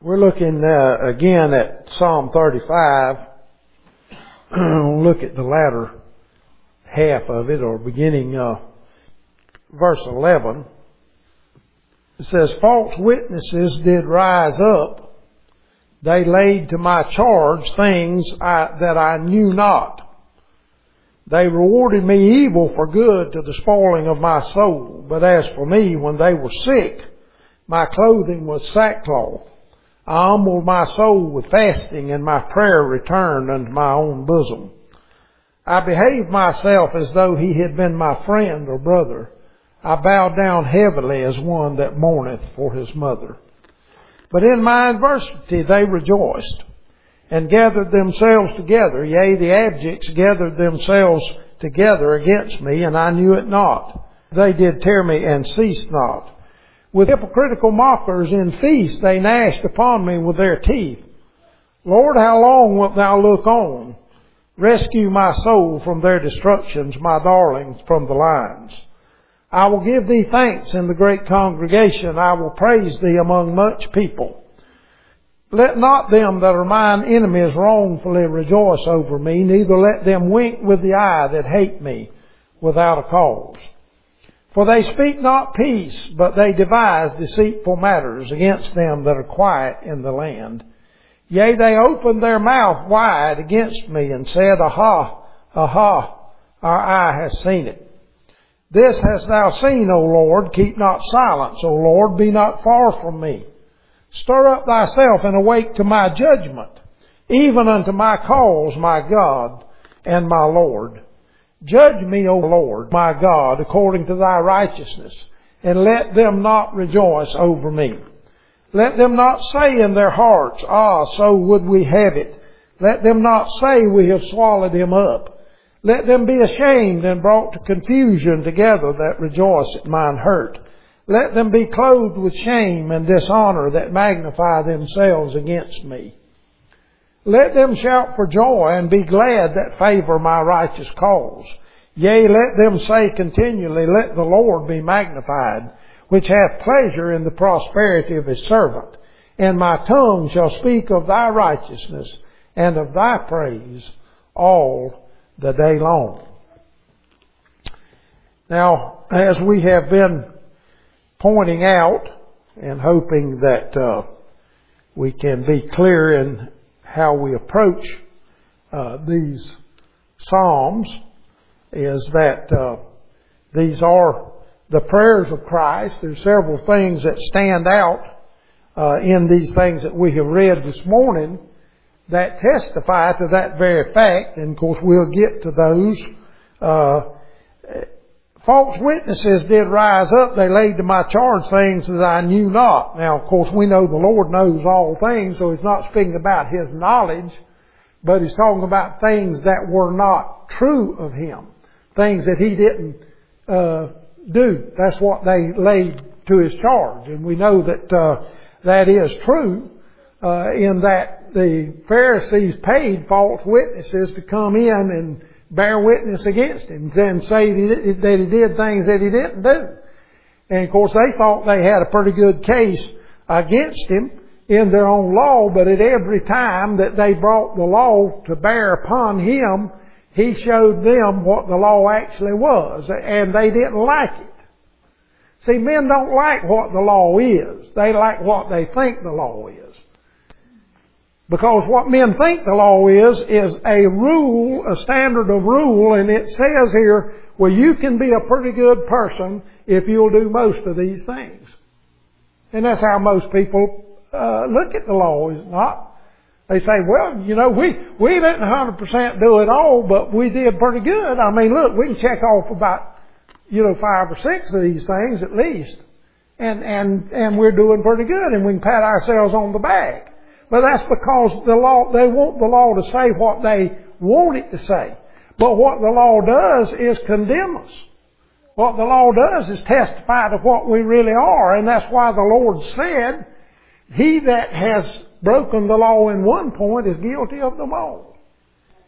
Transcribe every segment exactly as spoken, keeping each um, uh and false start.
We're looking uh, again at Psalm thirty-five. We'll look at the latter half of it, or beginning uh, verse eleven. It says, "False witnesses did rise up. They laid to my charge things I, that I knew not. They rewarded me evil for good to the spoiling of my soul. But as for me, when they were sick, my clothing was sackcloth. I humbled my soul with fasting, and my prayer returned unto my own bosom. I behaved myself as though he had been my friend or brother. I bowed down heavily as one that mourneth for his mother. But in my adversity they rejoiced, and gathered themselves together. Yea, the abjects gathered themselves together against me, and I knew it not. They did tear me and ceased not. With hypocritical mockers in feast they gnashed upon me with their teeth. Lord, how long wilt thou look on? Rescue my soul from their destructions, my darlings from the lions. I will give thee thanks in the great congregation. I will praise thee among much people. Let not them that are mine enemies wrongfully rejoice over me, neither let them wink with the eye that hate me without a cause. For they speak not peace, but they devise deceitful matters against them that are quiet in the land. Yea, they opened their mouth wide against me, and said, Aha, aha, our eye has seen it. This hast thou seen, O Lord. Keep not silence, O Lord. Be not far from me. Stir up thyself and awake to my judgment, even unto my cause, my God and my Lord. Judge me, O Lord, my God, according to thy righteousness, and let them not rejoice over me. Let them not say in their hearts, Ah, so would we have it. Let them not say, We have swallowed him up. Let them be ashamed and brought to confusion together that rejoice at mine hurt. Let them be clothed with shame and dishonor that magnify themselves against me. Let them shout for joy and be glad that favor my righteous cause. Yea, let them say continually, Let the Lord be magnified, which hath pleasure in the prosperity of his servant. And my tongue shall speak of thy righteousness and of thy praise all the day long." Now, as we have been pointing out and hoping that uh, we can be clear in how we approach uh, these Psalms, is that uh, these are the prayers of Christ. There's several things that stand out uh, in these things that we have read this morning that testify to that very fact. And of course we'll get to those. Uh, False witnesses did rise up. They laid to my charge things that I knew not. Now, of course, we know the Lord knows all things, so He's not speaking about His knowledge, but He's talking about things that were not true of Him. Things that He didn't uh, do. That's what they laid to His charge. And we know that uh, that is true uh, in that the Pharisees paid false witnesses to come in and bear witness against him and say that he did things that he didn't do. And of course they thought they had a pretty good case against him in their own law, but at every time that they brought the law to bear upon him, he showed them what the law actually was, and they didn't like it. See, men don't like what the law is. They like what they think the law is. Because what men think the law is, is a rule, a standard of rule, and it says here, well, you can be a pretty good person if you'll do most of these things. And that's how most people uh, look at the law, is it not? They say, well, you know, we, we didn't one hundred percent do it all, but we did pretty good. I mean, look, we can check off about, you know, five or six of these things at least. And, and, and we're doing pretty good, and we can pat ourselves on the back. But that's because the law, they want the law to say what they want it to say. But what the law does is condemn us. What the law does is testify to what we really are. And that's why the Lord said, he that has broken the law in one point is guilty of them all.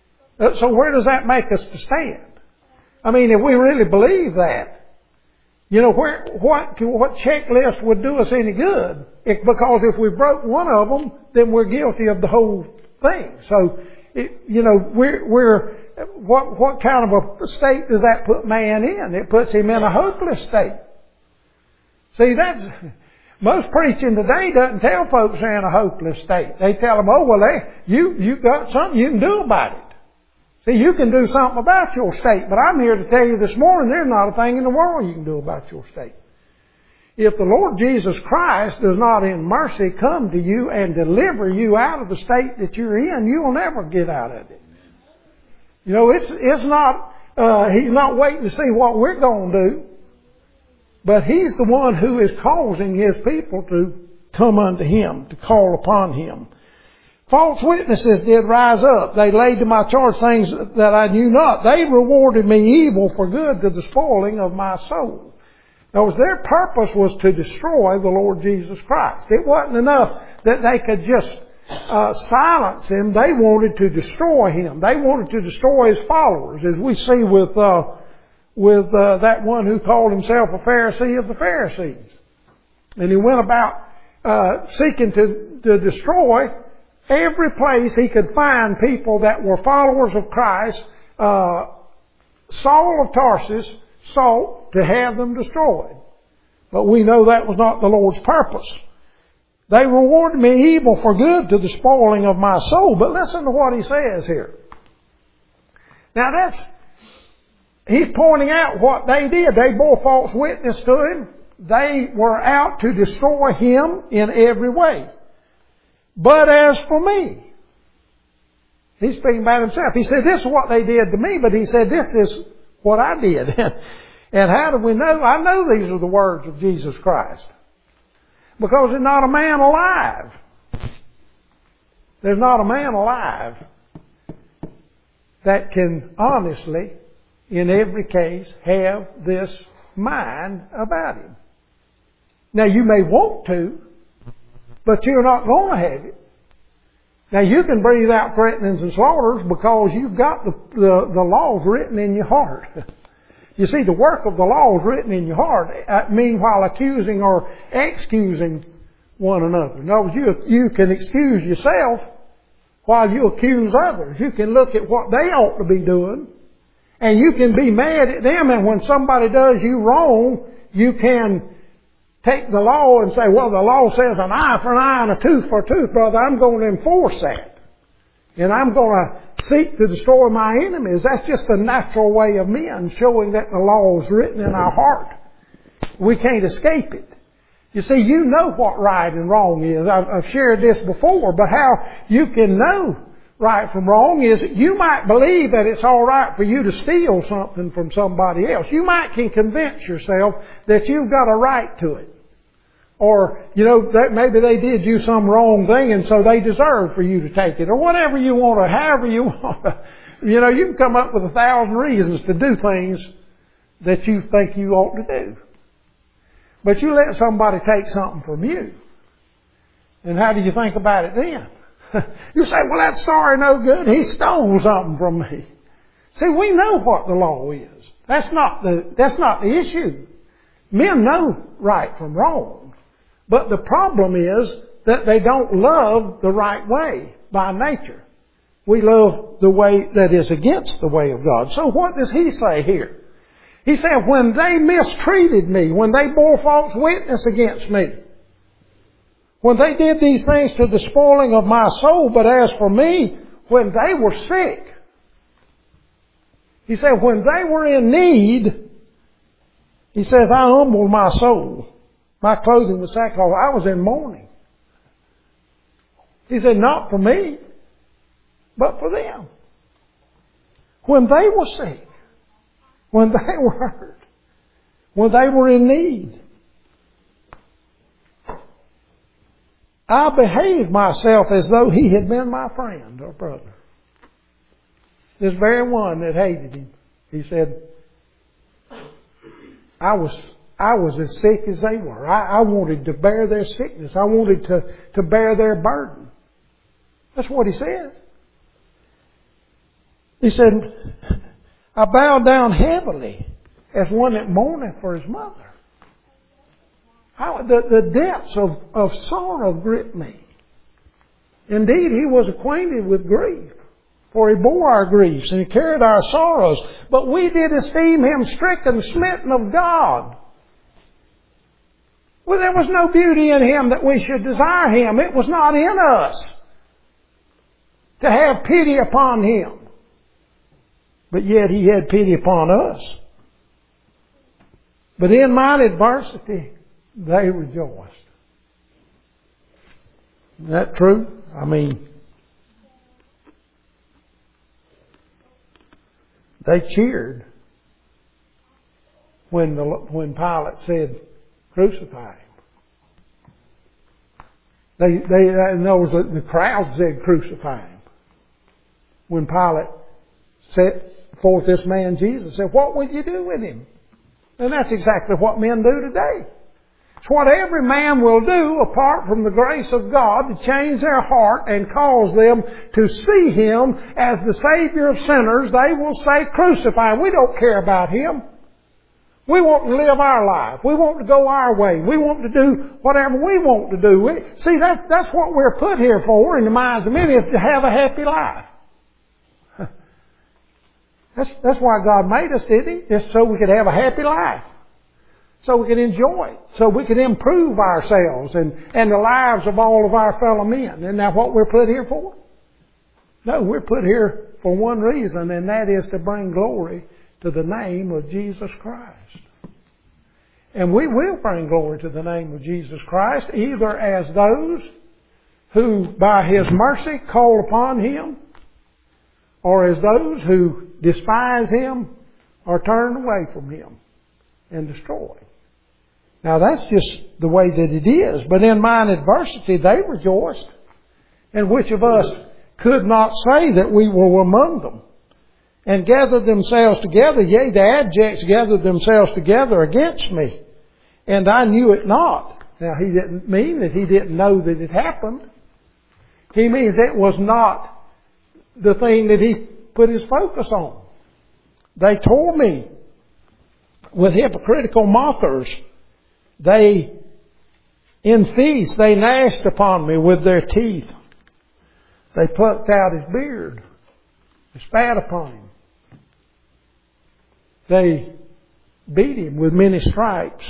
So where does that make us to stand? I mean, if we really believe that, You know, where, what, what checklist would do us any good? It, because if we broke one of them, then we're guilty of the whole thing. So, it, you know, we're, we're, what, what kind of a state does that put man in? It puts him in a hopeless state. See, that's, most preaching today doesn't tell folks they're in a hopeless state. They tell them, oh, well, they, you, you got something you can do about it. See, you can do something about your state, but I'm here to tell you this morning there's not a thing in the world you can do about your state. If the Lord Jesus Christ does not in mercy come to you and deliver you out of the state that you're in, you'll never get out of it. You know, it's, it's not, uh, He's not waiting to see what we're going to do, but He's the one who is causing His people to come unto Him, to call upon Him. False witnesses did rise up. They laid to my charge things that I knew not. They rewarded me evil for good to the spoiling of my soul. In other words, their purpose was to destroy the Lord Jesus Christ. It wasn't enough that they could just uh, silence Him. They wanted to destroy Him. They wanted to destroy His followers, as we see with uh, with uh, that one who called himself a Pharisee of the Pharisees. And he went about uh, seeking to, to destroy every place he could find people that were followers of Christ. uh, Saul of Tarsus sought to have them destroyed. But we know that was not the Lord's purpose. They rewarded me evil for good to the spoiling of my soul. But listen to what he says here. Now that's, he's pointing out what they did. They bore false witness to him. They were out to destroy him in every way. But as for me, he's speaking about himself. He said, this is what they did to me, but he said, this is what I did. And how do we know? I know these are the words of Jesus Christ. Because there's not a man alive. There's not a man alive that can honestly, in every case, have this mind about him. Now you may want to, but you're not going to have it. Now you can breathe out threatenings and slaughters because you've got the, the, the laws written in your heart. You see, the work of the law is written in your heart, uh, meanwhile accusing or excusing one another. In other words, you, you can excuse yourself while you accuse others. You can look at what they ought to be doing, and you can be mad at them, and when somebody does you wrong, you can take the law and say, well, the law says an eye for an eye and a tooth for a tooth, brother. I'm going to enforce that. And I'm going to seek to destroy my enemies. That's just the natural way of men, showing that the law is written in our heart. We can't escape it. You see, you know what right and wrong is. I've, I've shared this before, but how you can know right from wrong is you might believe that it's all right for you to steal something from somebody else. You might can convince yourself that you've got a right to it. Or, you know, that maybe they did you some wrong thing and so they deserve for you to take it. Or whatever you want to, however you want to. You know, you can come up with a thousand reasons to do things that you think you ought to do. But you let somebody take something from you. And how do you think about it then? You say, well, that story no good. He stole something from me. See, we know what the law is. That's not the, that's not the issue. Men know right from wrong. But the problem is that they don't love the right way by nature. We love the way that is against the way of God. So what does he say here? He said, when they mistreated me, when they bore false witness against me, when they did these things to the spoiling of my soul, but as for me, when they were sick, he said, when they were in need, he says, I humbled my soul. My clothing was sackcloth. I was in mourning. He said, not for me, but for them. When they were sick, when they were hurt, when they were in need, I behaved myself as though he had been my friend or brother. This very one that hated him, he said, I was I was as sick as they were. I, I wanted to bear their sickness. I wanted to, to bear their burden. That's what he says. He said, I bowed down heavily as one that mourneth for his mother. How, the, the depths of, of sorrow gripped me. Indeed, He was acquainted with grief, for He bore our griefs and He carried our sorrows. But we did esteem Him stricken, smitten of God. Well, there was no beauty in Him that we should desire Him. It was not in us to have pity upon Him. But yet He had pity upon us. But in mine adversity, they rejoiced. Isn't that true? I mean, they cheered when the when Pilate said, "Crucify Him." They they in other words, the, the crowd said, "Crucify Him." When Pilate set forth this man Jesus, said, "What would you do with Him?" And that's exactly what men do today. It's what every man will do apart from the grace of God to change their heart and cause them to see Him as the Savior of sinners. They will say, "Crucify Him." We don't care about Him. We want to live our life. We want to go our way. We want to do whatever we want to do. We, see, that's, that's what we're put here for in the minds of many, is to have a happy life. That's, that's why God made us, didn't He? Just so we could have a happy life. So we could enjoy it. So we could improve ourselves and, and the lives of all of our fellow men. Isn't that what we're put here for? No, we're put here for one reason, and that is to bring glory to the name of Jesus Christ. And we will bring glory to the name of Jesus Christ, either as those who by His mercy call upon Him, or as those who despise Him or turn away from Him and destroy Him. Now that's just the way that it is. But in mine adversity they rejoiced. And which of us could not say that we were among them? And gathered themselves together, yea, the abjects gathered themselves together against me. And I knew it not. Now he didn't mean that he didn't know that it happened. He means it was not the thing that he put his focus on. They tore me with hypocritical mockers. They, in feast, they gnashed upon me with their teeth. They plucked out his beard. They spat upon him. They beat him with many stripes.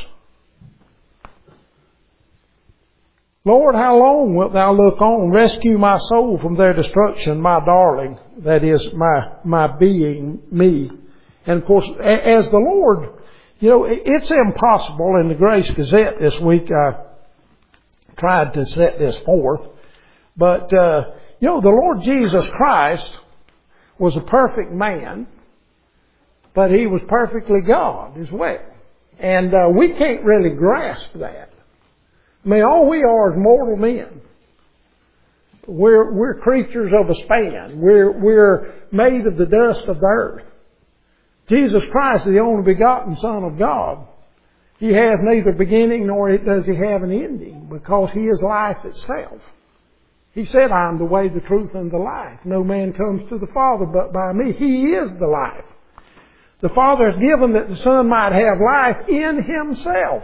Lord, how long wilt thou look on? Rescue my soul from their destruction, my darling. That is my, my being, me. And of course, as the Lord, you know, it's impossible. In the Grace Gazette this week, I tried to set this forth. But, uh, you know, the Lord Jesus Christ was a perfect man, but He was perfectly God as well. And uh, we can't really grasp that. I mean, all we are is mortal men. We're, we're creatures of a span. We're, we're made of the dust of the earth. Jesus Christ is the only begotten Son of God. He has neither beginning nor does He have an ending, because He is life itself. He said, "I am the way, the truth, and the life. No man comes to the Father but by me." He is the life. The Father has given that the Son might have life in Himself.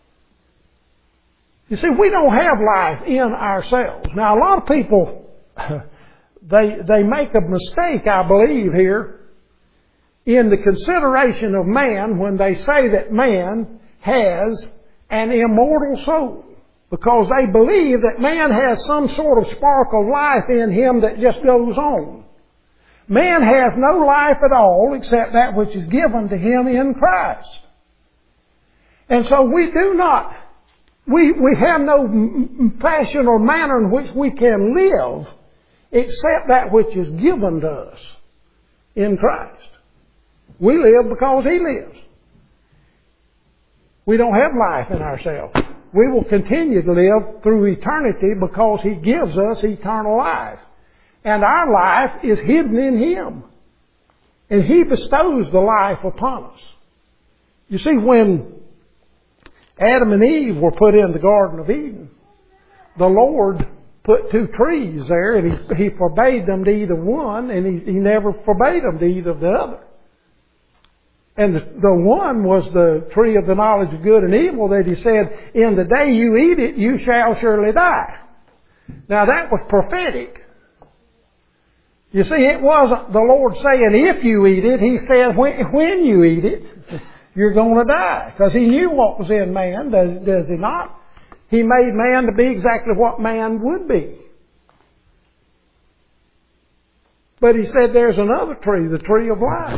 You see, we don't have life in ourselves. Now, a lot of people, they, they make a mistake, I believe, here in the consideration of man when they say that man has an immortal soul, because they believe that man has some sort of spark of life in him that just goes on. Man has no life at all except that which is given to him in Christ. And so we do not, we, we have no fashion or manner in which we can live except that which is given to us in Christ. We live because He lives. We don't have life in ourselves. We will continue to live through eternity because He gives us eternal life. And our life is hidden in Him. And He bestows the life upon us. You see, when Adam and Eve were put in the Garden of Eden, the Lord put two trees there, and He, he forbade them to eat of one, and he, he never forbade them to eat of the other. And the, the one was the tree of the knowledge of good and evil that he said, in the day you eat it, you shall surely die. Now that was prophetic. You see, it wasn't the Lord saying, if you eat it. He said, when, when you eat it, you're going to die. Because He knew what was in man, does, does He not? He made man to be exactly what man would be. But He said there's another tree, the tree of life.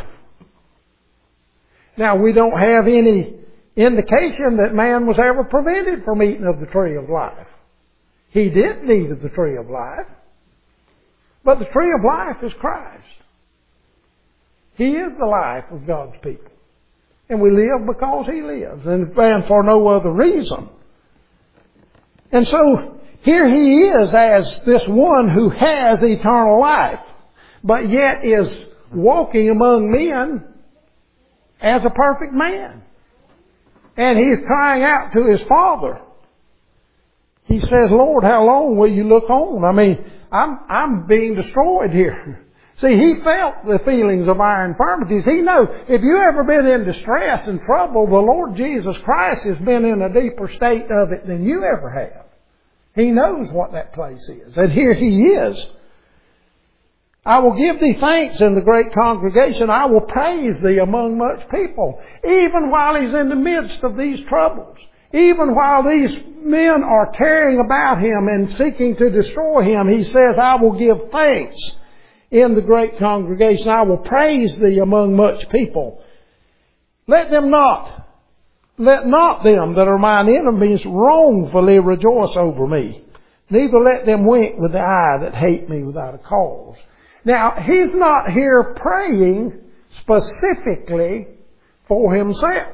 Now, we don't have any indication that man was ever prevented from eating of the tree of life. He didn't eat of the tree of life. But the tree of life is Christ. He is the life of God's people. And we live because He lives, and, and for no other reason. And so, here He is as this one who has eternal life, but yet is walking among men as a perfect man. And He's crying out to His Father. He says, Lord, how long will you look on? I mean, I'm, I'm being destroyed here. See, He felt the feelings of our infirmities. He knows, if you ever been in distress and trouble, the Lord Jesus Christ has been in a deeper state of it than you ever have. He knows what that place is. And here He is. I will give Thee thanks in the great congregation. I will praise Thee among much people. Even while He's in the midst of these troubles. Even while these men are tearing about Him and seeking to destroy Him, He says, I will give thanks in the great congregation. I will praise Thee among much people. Let them not, let not them that are mine enemies wrongfully rejoice over me. Neither let them wink with the eye that hate me without a cause. Now, He's not here praying specifically for Himself.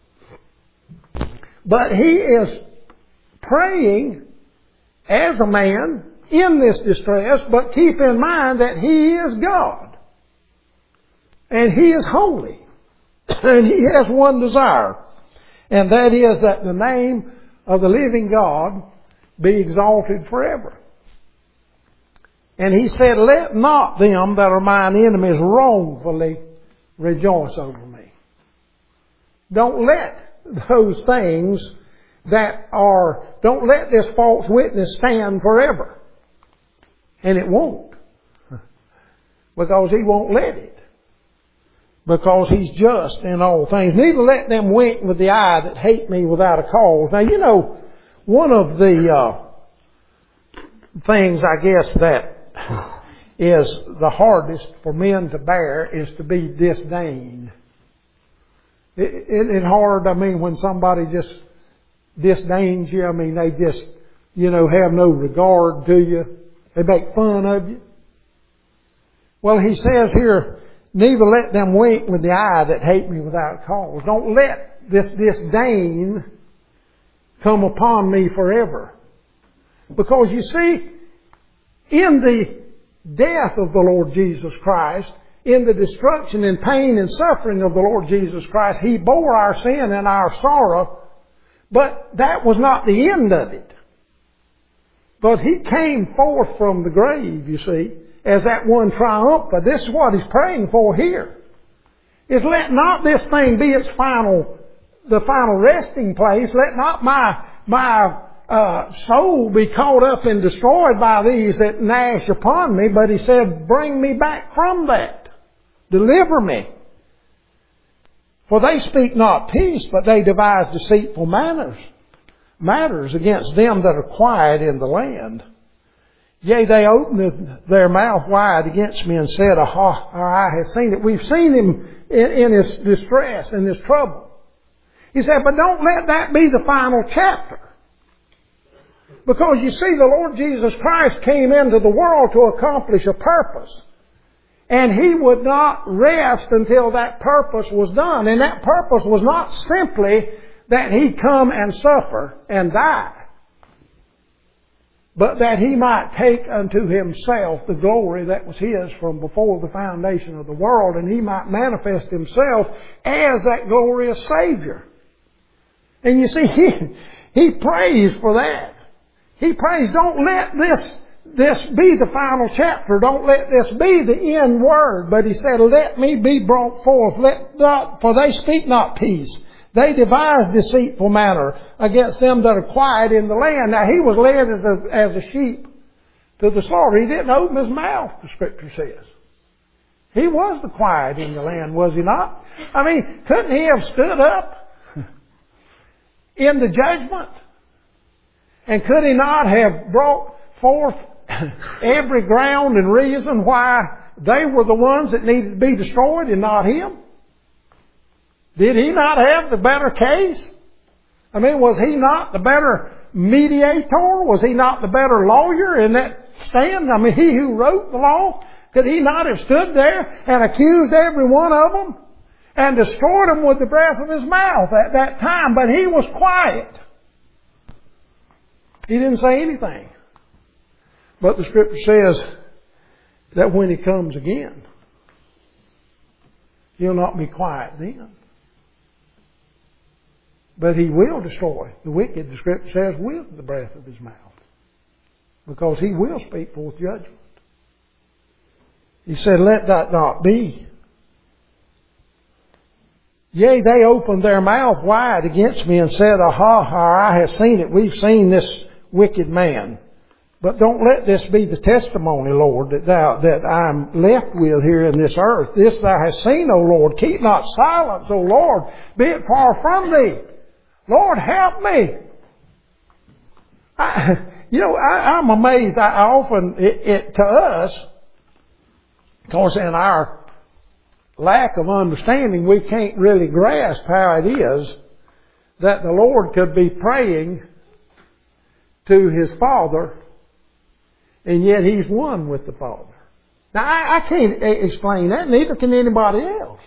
But He is praying as a man in this distress, but keep in mind that He is God. And He is holy. And He has one desire. And that is that the name of the living God be exalted forever. And He said, let not them that are mine enemies wrongfully rejoice over me. Don't let those things that are, don't let this false witness stand forever. And it won't. Because He won't let it. Because He's just in all things. Neither let them wink with the eye that hate me without a cause. Now, you know, one of the uh, things, I guess, that is the hardest for men to bear is to be disdained. Isn't it hard, I mean, when somebody just disdains you? I mean, they just, you know, have no regard to you. They make fun of you. Well, He says here, neither let them wink with the eye that hate me without cause. Don't let this disdain come upon me forever. Because you see, in the death of the Lord Jesus Christ, in the destruction and pain and suffering of the Lord Jesus Christ, He bore our sin and our sorrow, but that was not the end of it. But He came forth from the grave, you see, as that one triumphant. This is what He's praying for here. Is let not this thing be its final, the final resting place. Let not my, my, uh, soul be caught up and destroyed by these that gnash upon me. But He said, bring me back from that. Deliver me. For they speak not peace, but they devise deceitful manners, matters against them that are quiet in the land. Yea, they opened their mouth wide against me and said, aha, our eye has seen it. We've seen Him in, in His distress, in His trouble. He said, but don't let that be the final chapter. Because you see, the Lord Jesus Christ came into the world to accomplish a purpose. And He would not rest until that purpose was done. And that purpose was not simply that He'd come and suffer and die, but that He might take unto Himself the glory that was His from before the foundation of the world, and He might manifest Himself as that glorious Savior. And you see, He, he prays for that. He prays, don't let this this be the final chapter. Don't let this be the end word. But he said, let me be brought forth. Let not, for they speak not peace. They devise deceitful manner against them that are quiet in the land. Now he was led as a, as a sheep to the slaughter. He didn't open his mouth, the Scripture says. He was the quiet in the land, was he not? I mean, couldn't he have stood up in the judgment? And could he not have brought forth every ground and reason why they were the ones that needed to be destroyed and not him? Did he not have the better case? I mean, was he not the better mediator? Was he not the better lawyer in that stand? I mean, he who wrote the law, could he not have stood there and accused every one of them and destroyed them with the breath of his mouth at that time? But he was quiet. He didn't say anything. But the Scripture says that when he comes again, he'll not be quiet then. But he will destroy the wicked, the Scripture says, with the breath of his mouth. Because he will speak forth judgment. He said, let that not be. Yea, they opened their mouth wide against me and said, Aha, our eye has seen it. We've seen this wicked man. But don't let this be the testimony, Lord, that thou, that I'm left with here in this earth. This thou hast seen, O Lord. Keep not silence, O Lord. Be it far from thee. Lord, help me. I, you know, I, I'm amazed. I, I often, it, it, to us, of course, in our lack of understanding, we can't really grasp how it is that the Lord could be praying to His Father, and yet He's one with the Father. Now, I, I can't explain that, neither can anybody else.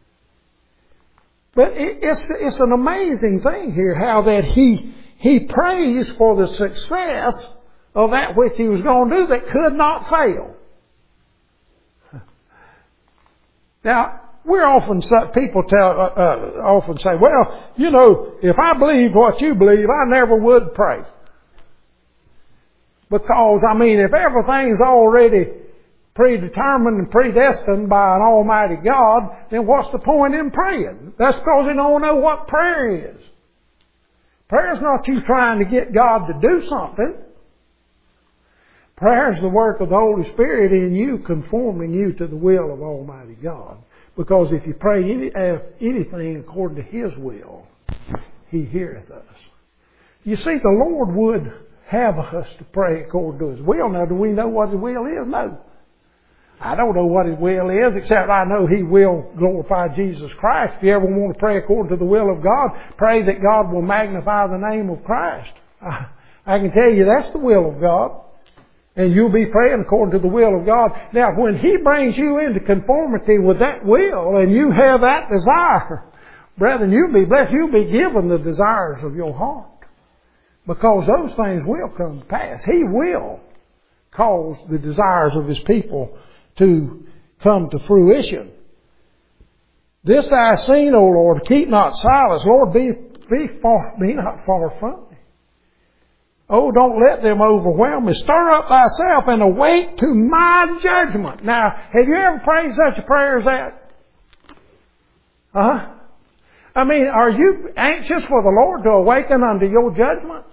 But it, it's, it's an amazing thing here, how that He, He prays for the success of that which He was going to do that could not fail. Now, we're often, people tell, uh, uh, often say, well, you know, if I believed what you believe, I never would pray. Because, I mean, if everything's already predetermined and predestined by an almighty God, then what's the point in praying? That's because you don't know what prayer is. Prayer is not you trying to get God to do something. Prayer is the work of the Holy Spirit in you, conforming you to the will of Almighty God. Because if you pray any, anything according to His will, He heareth us. You see, the Lord would have us to pray according to His will. Now, do we know what His will is? No. I don't know what His will is, except I know He will glorify Jesus Christ. If you ever want to pray according to the will of God, pray that God will magnify the name of Christ. I, I can tell you that's the will of God. And you'll be praying according to the will of God. Now, when He brings you into conformity with that will, and you have that desire, brethren, you'll be blessed. You'll be given the desires of your heart. Because those things will come to pass. He will cause the desires of His people to come to fruition. This I have seen, O Lord, keep not silence. Lord, be, be, far, be not far from me. Oh, don't let them overwhelm me. Stir up thyself and awake to my judgment. Now, have you ever prayed such a prayer as that? Huh? I mean, are you anxious for the Lord to awaken unto your judgment?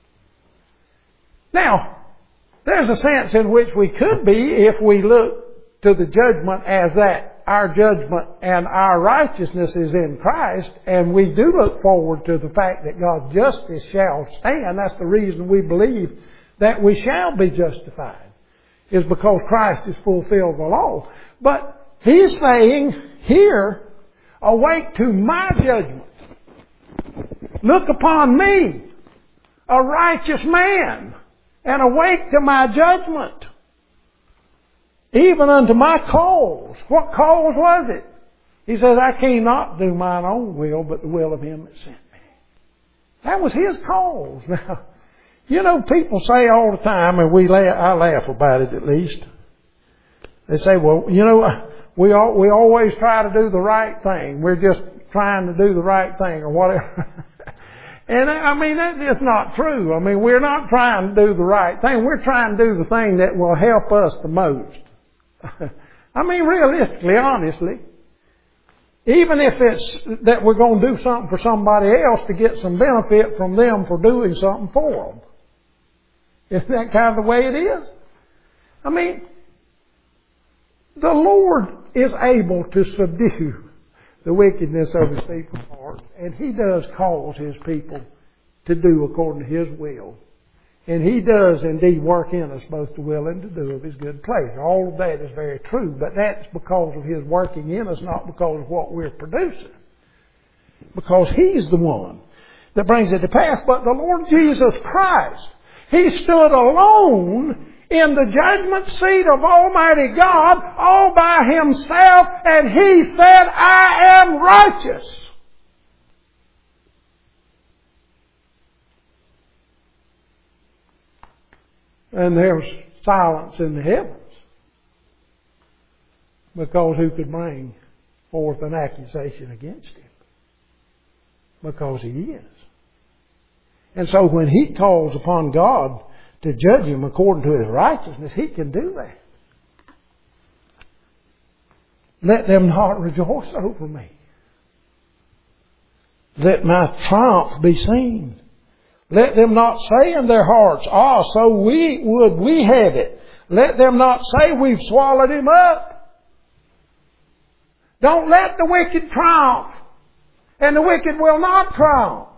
Now, there's a sense in which we could be if we look to the judgment as that our judgment and our righteousness is in Christ, and we do look forward to the fact that God's justice shall stand. That's the reason we believe that we shall be justified, is because Christ has fulfilled the law. But He's saying here, awake to my judgment. Look upon me, a righteous man, and awake to my judgment. Even unto my cause. What cause was it? He says, I cannot do mine own will, but the will of Him that sent me. That was His cause. Now, you know, people say all the time, and we laugh, I laugh about it at least. They say, well, you know, we all, we always try to do the right thing. We're just trying to do the right thing or whatever. And I mean, that is not true. I mean, we're not trying to do the right thing. We're trying to do the thing that will help us the most. I mean, realistically, honestly, even if it's that we're going to do something for somebody else to get some benefit from them for doing something for them. Isn't that kind of the way it is? I mean, the Lord is able to subdue the wickedness of His people's hearts, and He does cause His people to do according to His will. And He does indeed work in us both to will and to do of His good pleasure. All of that is very true, but that's because of His working in us, not because of what we're producing. Because He's the one that brings it to pass. But the Lord Jesus Christ, He stood alone in the judgment seat of Almighty God all by Himself, and He said, I am righteous. And there's silence in the heavens. Because who could bring forth an accusation against Him? Because He is. And so when He calls upon God to judge him according to His righteousness, He can do that. Let them not rejoice over me. Let my triumph be seen. Let them not say in their hearts, ah, so we would we have it. Let them not say we've swallowed him up. Don't let the wicked triumph. And the wicked will not triumph.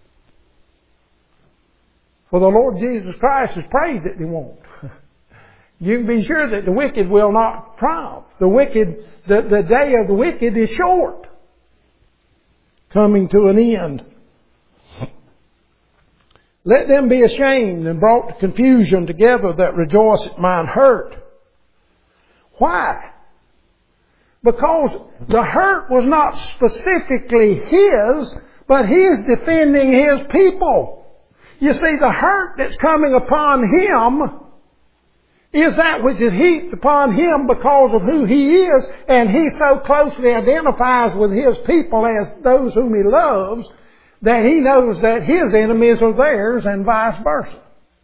For the Lord Jesus Christ has prayed that they won't. You can be sure that the wicked will not triumph. The wicked, the, the day of the wicked is short. Coming to an end. Let them be ashamed and brought to confusion together that rejoice at mine hurt. Why? Because the hurt was not specifically His, but He's defending His people. You see, the hurt that's coming upon Him is that which is heaped upon Him because of who He is, and He so closely identifies with His people as those whom He loves, that He knows that His enemies are theirs and vice versa.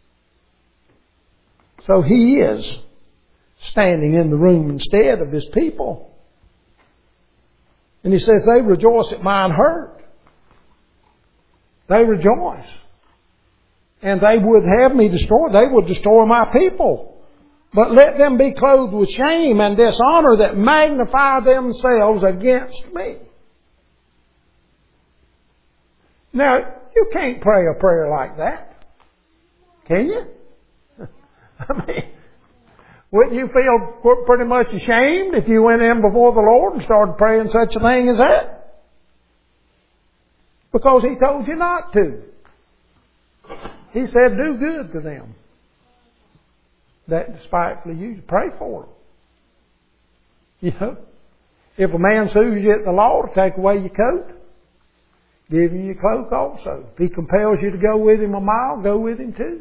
So He is standing in the room instead of His people. And He says, they rejoice at mine hurt. They rejoice. And they would have me destroyed. They would destroy my people. But let them be clothed with shame and dishonor that magnify themselves against me. Now, you can't pray a prayer like that. Can you? I mean, wouldn't you feel pretty much ashamed if you went in before the Lord and started praying such a thing as that? Because He told you not to. He said, do good to them that despitefully use you. Pray for them. You know, if a man sues you at the law to take away your coat, give him your cloak also. If he compels you to go with him a mile, go with him too.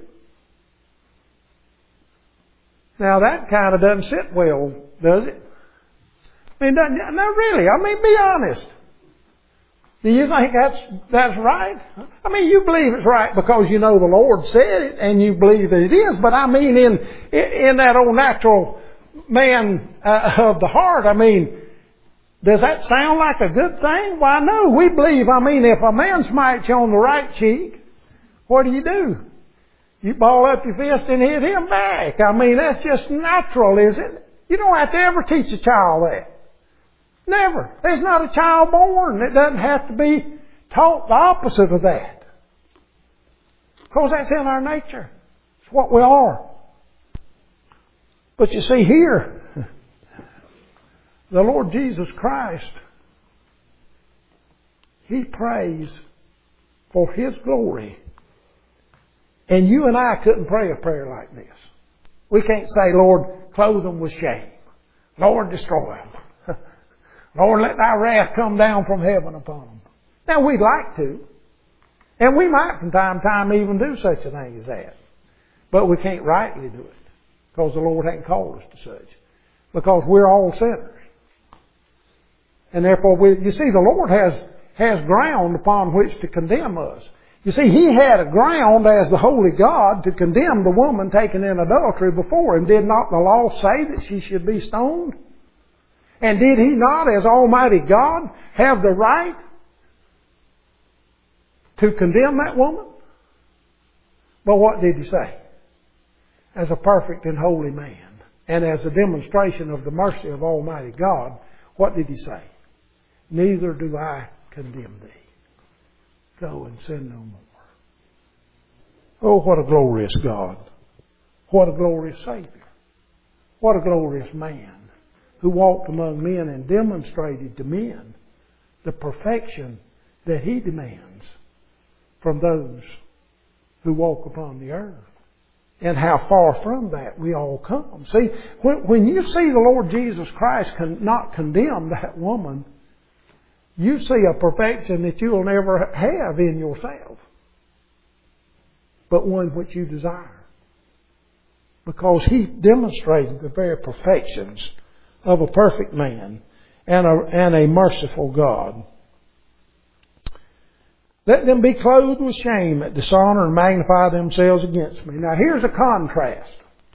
Now that kind of doesn't sit well, does it? I mean, doesn't, no, really. I mean, be honest. Do you think that's that's right? I mean, you believe it's right because you know the Lord said it and you believe that it is. But I mean, in in that old natural man uh, of the heart, I mean, does that sound like a good thing? Why, no. We believe, I mean, if a man smites you on the right cheek, what do you do? You ball up your fist and hit him back. I mean, that's just natural, isn't it? You don't have to ever teach a child that. Never. There's not a child born that doesn't have to be taught the opposite of that. Because that's in our nature. It's what we are. But you see here, the Lord Jesus Christ, He prays for His glory. And you and I couldn't pray a prayer like this. We can't say, Lord, clothe them with shame. Lord, destroy them. Lord, let thy wrath come down from heaven upon them. Now, we'd like to. And we might from time to time even do such a thing as that. But we can't rightly do it. Because the Lord hasn't called us to such. Because we're all sinners. And therefore, we, you see, the Lord has, has ground upon which to condemn us. You see, he had a ground as the holy God to condemn the woman taken in adultery before him. Did not the law say that she should be stoned? And did he not, as Almighty God, have the right to condemn that woman? But what did he say? As a perfect and holy man, and as a demonstration of the mercy of Almighty God, what did he say? Neither do I condemn thee. Go and sin no more. Oh, what a glorious God. What a glorious Savior. What a glorious man who walked among men and demonstrated to men the perfection that he demands from those who walk upon the earth. And how far from that we all come. See, when, when you see the Lord Jesus Christ con, not condemn that woman, you see a perfection that you'll never have in yourself, but one which you desire. Because he demonstrated the very perfections of a perfect man and a, and a merciful God. Let them be clothed with shame that dishonor and magnify themselves against me. Now here's a contrast.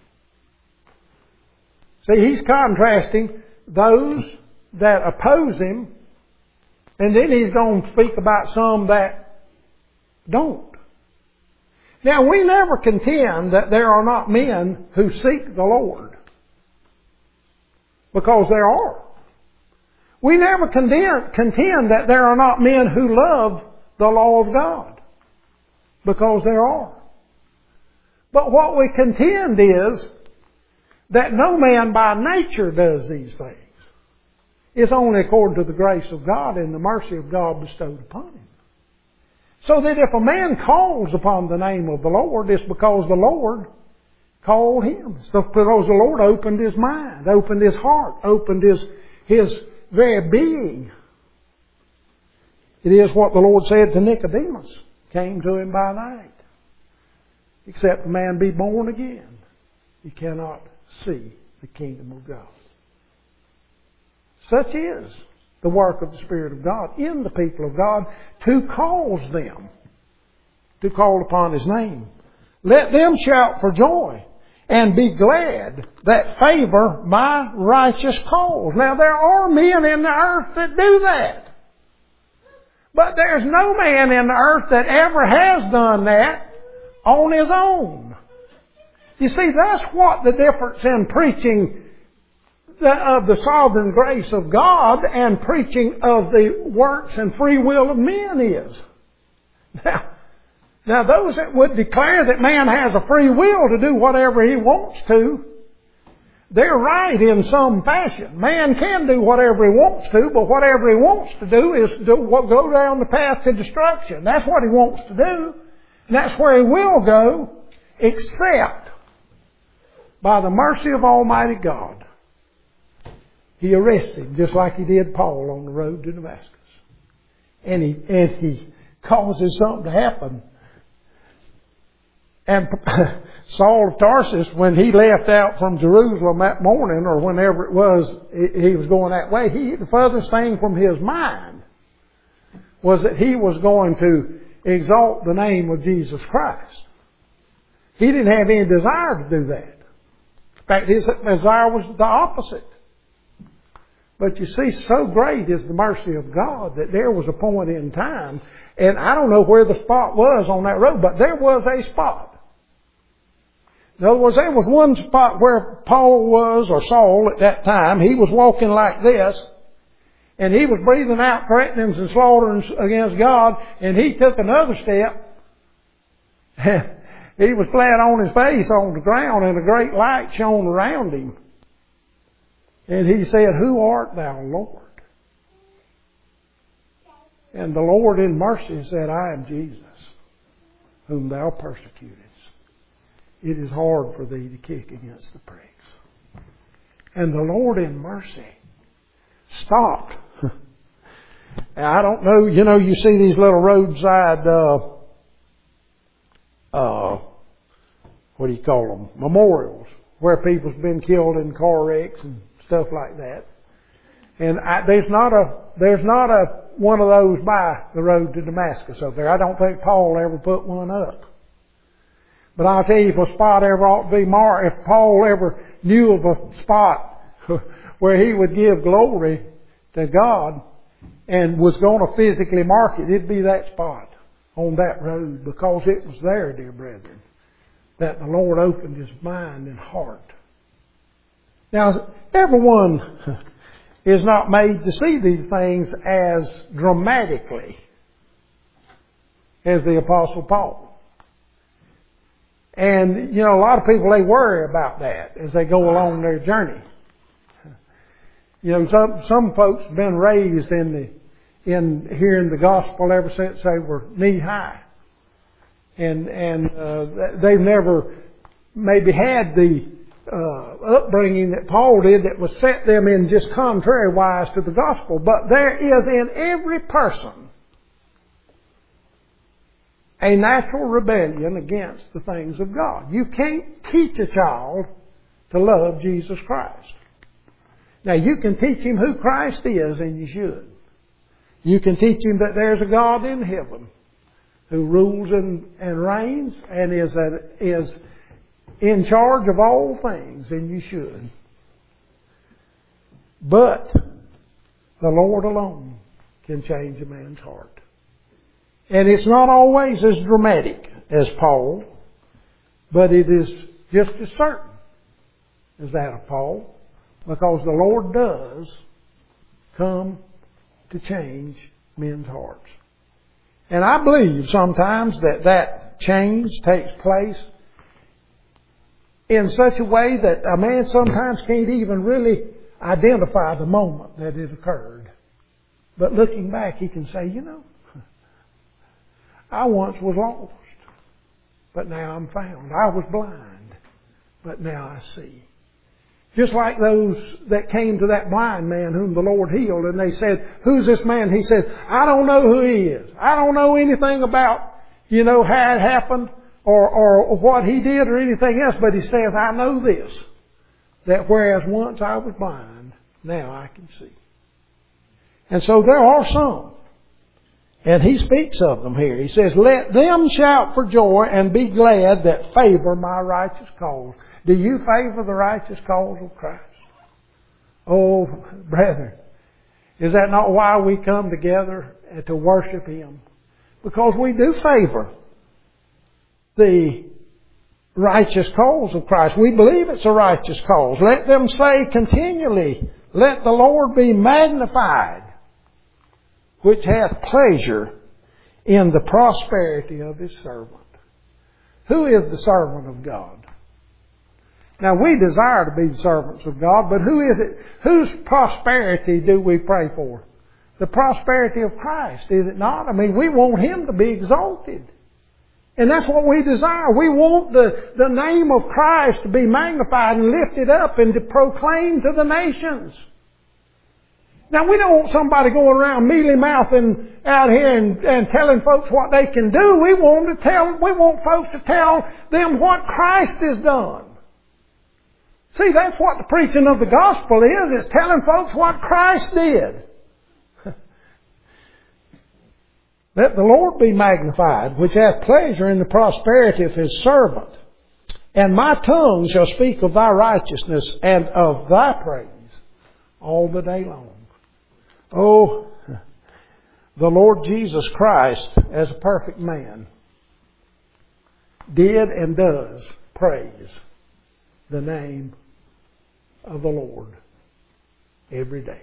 See, he's contrasting those that oppose him, and then he's going to speak about some that don't. Now we never contend that there are not men who seek the Lord, because there are. We never contend, contend that there are not men who love the law of God, because there are. But what we contend is that no man by nature does these things. It's only according to the grace of God and the mercy of God bestowed upon him. So that if a man calls upon the name of the Lord, it's because the Lord called him. It's because the Lord opened his mind, opened his heart, opened his, his very being. It is what the Lord said to Nicodemus, came to him by night. Except a man be born again, he cannot see the kingdom of God. Such is the work of the Spirit of God in the people of God to cause them to call upon his name. Let them shout for joy and be glad that favor my righteous cause. Now there are men in the earth that do that. But there's no man in the earth that ever has done that on his own. You see, that's what the difference in preaching the, of the sovereign grace of God and preaching of the works and free will of men is. Now, now those that would declare that man has a free will to do whatever he wants to, they're right in some fashion. Man can do whatever he wants to, but whatever he wants to do is do, go down the path to destruction. That's what he wants to do. And that's where he will go, except by the mercy of Almighty God. He arrests him just like he did Paul on the road to Damascus. And he, and he causes something to happen. And Saul of Tarsus, when he left out from Jerusalem that morning, or whenever it was he was going that way, he, the furthest thing from his mind was that he was going to exalt the name of Jesus Christ. He didn't have any desire to do that. In fact, his desire was the opposite. But you see, so great is the mercy of God that there was a point in time, and I don't know where the spot was on that road, but there was a spot. In other words, there was one spot where Paul was, or Saul at that time. He was walking like this, and he was breathing out threatenings and slaughterings against God, and he took another step. He was flat on his face on the ground, and a great light shone around him. And he said, "Who art thou, Lord?" And the Lord in mercy said, "I am Jesus, whom thou persecutest. It is hard for thee to kick against the pricks." And the Lord in mercy stopped. And I don't know, you know, you see these little roadside, uh, uh, what do you call them? Memorials, where people's been killed in car wrecks and stuff like that. And I, there's not a, there's not a, one of those by the road to Damascus over there. I don't think Paul ever put one up. But I'll tell you, if a spot ever ought to be marked, if Paul ever knew of a spot where he would give glory to God and was going to physically mark it, it'd be that spot on that road, because it was there, dear brethren, that the Lord opened his mind and heart. Now, everyone is not made to see these things as dramatically as the Apostle Paul. And, you know, a lot of people, they worry about that as they go along their journey. You know, some, some folks have been raised in the, in hearing the gospel ever since they were knee high. And, and, uh, they've never maybe had the, uh, upbringing that Paul did that would set them in just contrary wise to the gospel. But there is in every person a natural rebellion against the things of God. You can't teach a child to love Jesus Christ. Now, you can teach him who Christ is, and you should. You can teach him that there's a God in heaven who rules and, and reigns and is, a, is in charge of all things, and you should. But the Lord alone can change a man's heart. And it's not always as dramatic as Paul, but it is just as certain as that of Paul, because the Lord does come to change men's hearts. And I believe sometimes that that change takes place in such a way that a man sometimes can't even really identify the moment that it occurred. But looking back, he can say, you know, I once was lost, but now I'm found. I was blind, but now I see. Just like those that came to that blind man whom the Lord healed, and they said, who's this man? He said, I don't know who he is. I don't know anything about, you know, how it happened or, or what he did or anything else, but he says, I know this, that whereas once I was blind, now I can see. And so there are some. And he speaks of them here. He says, let them shout for joy and be glad that favor my righteous cause. Do you favor the righteous cause of Christ? Oh, brethren, is that not why we come together to worship him? Because we do favor the righteous cause of Christ. We believe it's a righteous cause. Let them say continually, let the Lord be magnified, which hath pleasure in the prosperity of his servant. Who is the servant of God? Now, we desire to be the servants of God, but who is it? Whose prosperity do we pray for? The prosperity of Christ, is it not? I mean, we want him to be exalted. And that's what we desire. We want the, the name of Christ to be magnified and lifted up and to proclaim to the nations. Now, we don't want somebody going around mealy-mouthing out here and, and telling folks what they can do. We want to tell, we want folks to tell them what Christ has done. See, that's what the preaching of the gospel is. It's telling folks what Christ did. Let the Lord be magnified, which hath pleasure in the prosperity of his servant. And my tongue shall speak of thy righteousness and of thy praise all the day long. Oh, the Lord Jesus Christ, as a perfect man, did and does praise the name of the Lord every day.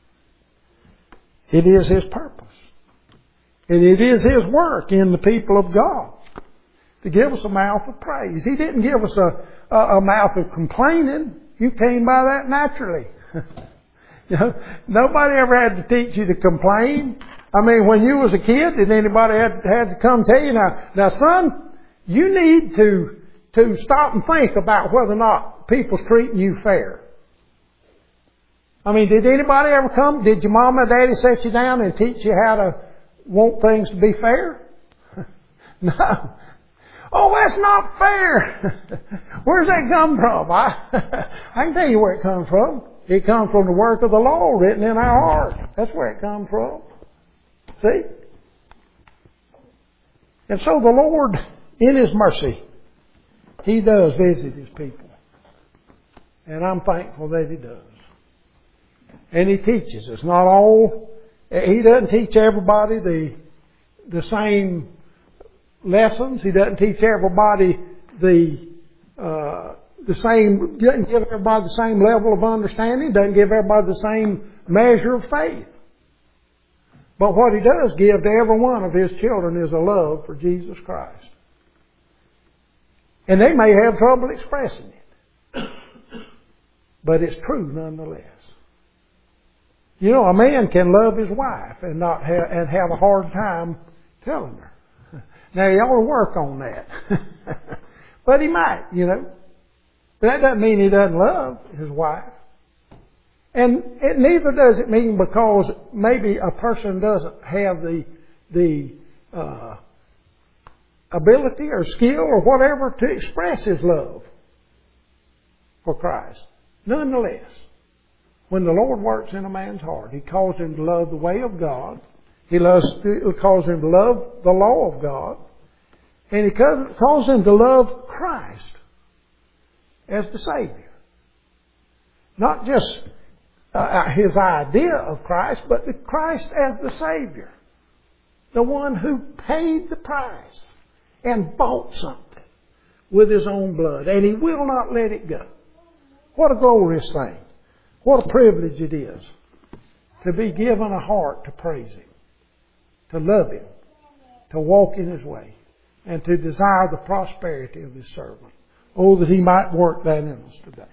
It is his purpose. And it is his work in the people of God to give us a mouth of praise. He didn't give us a, a, a mouth of complaining. You came by that naturally. You know, nobody ever had to teach you to complain. I mean, when you was a kid, did anybody have, had to come tell you, now, now son, you need to, to stop and think about whether or not people's treating you fair. I mean, did anybody ever come? Did your mom or daddy set you down and teach you how to want things to be fair? No. Oh, that's not fair. Where's that come from? I, I can tell you where it comes from. It comes from the work of the law written in our heart. That's where it comes from. See? And so the Lord, in His mercy, He does visit His people. And I'm thankful that He does. And He teaches us. Not all, He doesn't teach everybody the, the same lessons. He doesn't teach everybody the, uh, the same, doesn't give everybody the same level of understanding. Doesn't give everybody the same measure of faith. But what He does give to every one of His children is a love for Jesus Christ. And they may have trouble expressing it. But it's true nonetheless. You know, a man can love his wife and not have, and have a hard time telling her. Now, he ought to work on that. But he might, you know. But that doesn't mean he doesn't love his wife. And it neither does it mean because maybe a person doesn't have the the uh, ability or skill or whatever to express his love for Christ. Nonetheless, when the Lord works in a man's heart, He calls him to love the way of God. He loves, He calls him to love the law of God. And He calls him to love Christ as the Savior. Not just uh, his idea of Christ, but the Christ as the Savior. The one who paid the price and bought something with His own blood. And He will not let it go. What a glorious thing. What a privilege it is to be given a heart to praise Him, to love Him, to walk in His way, and to desire the prosperity of His servant. Oh, that He might work that in us today.